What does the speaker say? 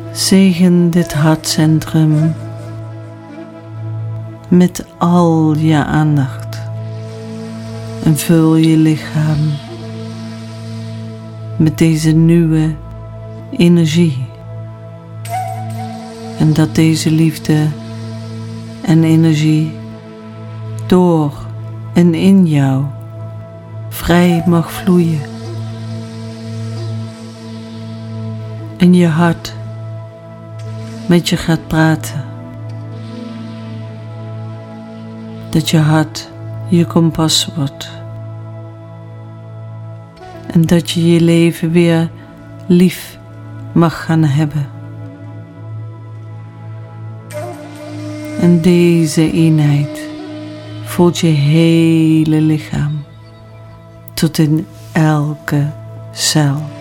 Zegen dit hartcentrum met al je aandacht en vul je lichaam met deze nieuwe energie. En dat deze liefde en energie door en in jou vrij mag vloeien. En je hart met je gaat praten. Dat je hart je kompas wordt. En dat je je leven weer lief mag gaan hebben. En deze eenheid voelt je hele lichaam tot in elke cel.